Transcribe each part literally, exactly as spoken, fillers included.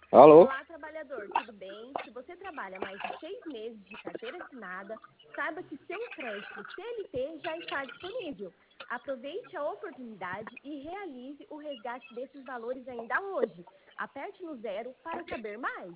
Alô? Olá, trabalhador, tudo bem? Se você trabalha mais de seis meses de carteira assinada, saiba que seu crédito C L T já está disponível. Aproveite a oportunidade e realize o resgate desses valores ainda hoje. Aperte no zero para saber mais.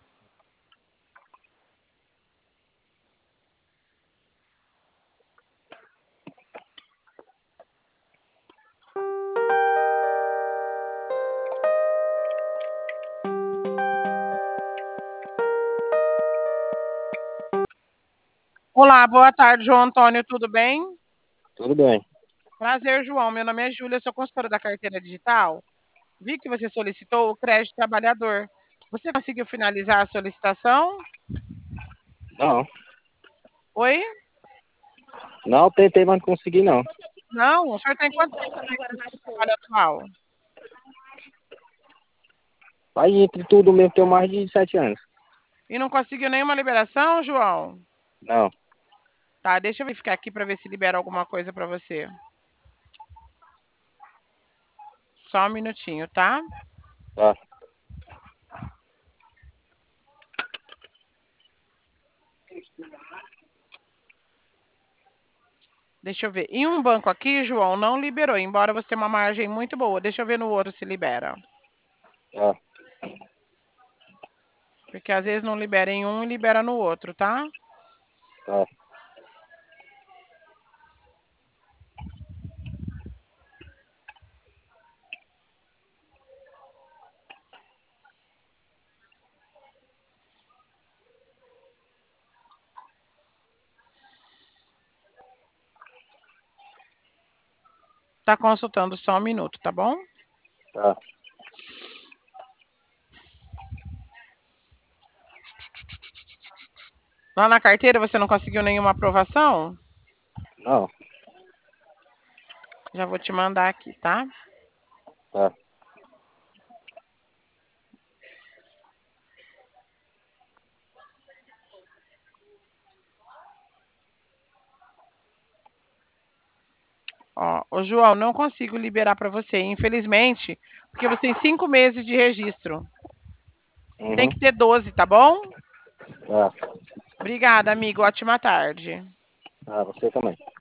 Olá, boa tarde, João Antônio, tudo bem? Tudo bem. Prazer, João. Meu nome é Júlia, sou consultora da carteira digital. Vi que você solicitou o crédito trabalhador. Você conseguiu finalizar a solicitação? Não. Oi? Não, tentei, mas não consegui, não. Não? O senhor tem quanto tempo de trabalho atual? Aí, entre tudo mesmo, tenho mais de sete anos. E não conseguiu nenhuma liberação, João? Não. Tá, deixa eu verificar aqui para ver se libera alguma coisa para você. Só um minutinho, tá? Tá. Deixa eu ver. Em um banco aqui, João, não liberou, embora você tenha uma margem muito boa. Deixa eu ver no outro se libera. Tá. Porque às vezes não libera em um e libera no outro, tá? Tá. Tá consultando só um minuto, tá bom? Tá. Lá na carteira você não conseguiu nenhuma aprovação? Não. Já vou te mandar aqui, tá? Tá. Ó, ô João, não consigo liberar para você, infelizmente, porque você tem cinco meses de registro. Tem Uhum. que ter doze, tá bom? Tá. Obrigada, amigo. Ótima tarde. Ah, você também.